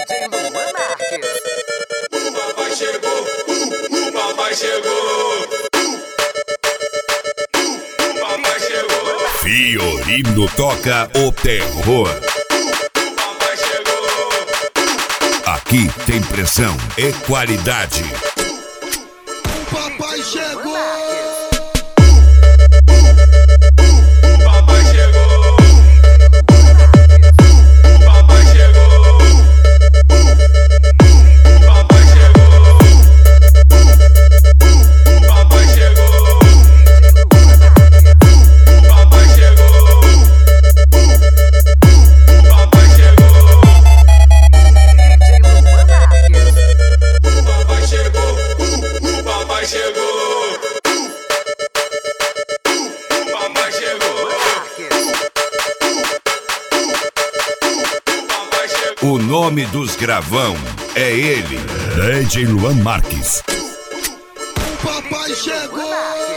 DJ Luan Marques. O papai chegou, o papai chegou. O papai chegou. Fiorino toca o terror. O papai chegou. Aqui tem pressão e qualidade. O papai chegou. O papai chegou. O papai chegou. O papai chegou. O papai chegou. O papai chegou. O papai chegou. DJ Luan Marques. O papai chegou. O papai chegou. O papai chegou. O nome dos gravão é ele, DJ Luan Marques. O papai chegou.